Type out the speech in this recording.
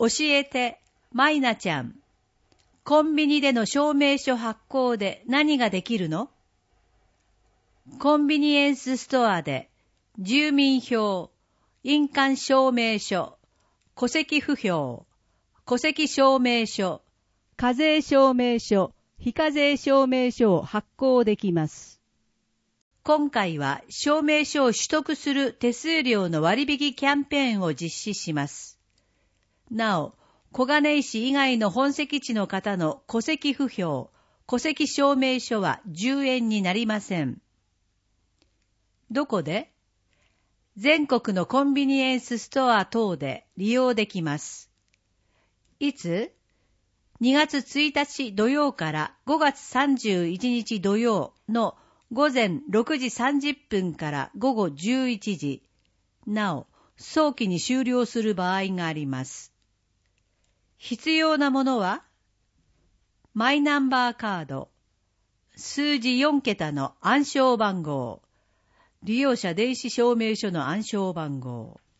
教えて、マイナちゃん。コンビニでの証明書発行で何ができるの？コンビニエンスストアで、住民票、印鑑証明書、戸籍不評、戸籍証明書、課税証明書、非課税証明書を発行できます。今回は証明書を取得する手数料の割引キャンペーンを実施します。なお、小金井市以外の本籍地の方の戸籍不評、戸籍証明書は10円になりません。どこで？全国のコンビニエンスストア等で利用できます。いつ？2月1日土曜から5月31日土曜の午前6時30分から午後11時。なお、早期に終了する場合があります。必要なものは、マイナンバーカード、数字4桁の暗証番号、利用者電子証明書の暗証番号。